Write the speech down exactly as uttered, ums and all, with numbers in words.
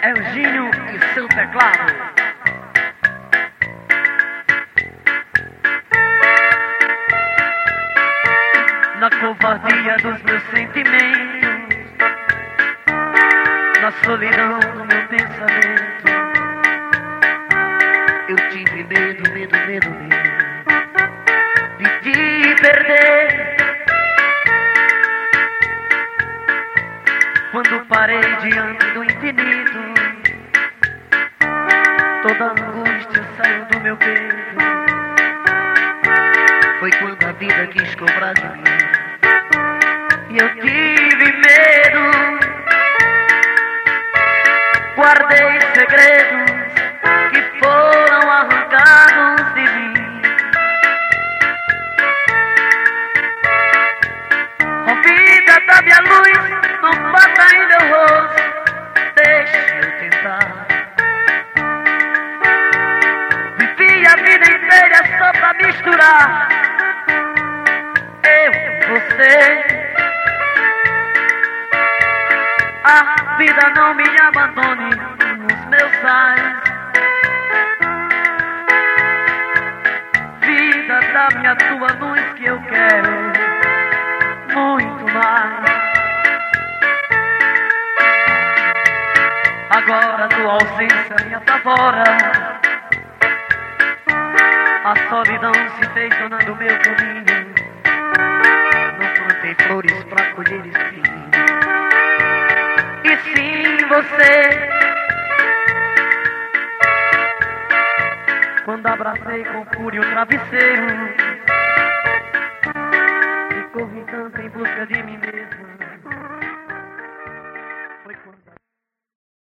Elginho e seu teclado. Na covardia dos meus sentimentos, na solidão do meu pensamento, eu tive medo, medo, medo, medo de te perder. Quando parei diante do infinito, toda a angústia saiu do meu peito. Foi quando a vida quis cobrar de mim e eu tive medo. Guardei segredos que foram arrancados de mim. A vida da minha luz não bata em meu rosto, deixa eu tentar. Vivi a vida inteira só pra misturar eu e você. A vida não me abandone nos meus sais. Vida, dá-me a tua luz que eu quero muito mais. Agora tua ausência me apavora. A solidão se fez dona do meu caminho. Não plantei flores pra colher espinhos. E sim você, quando abracei com fúria o travesseiro e corri tanto em busca de mim mesmo.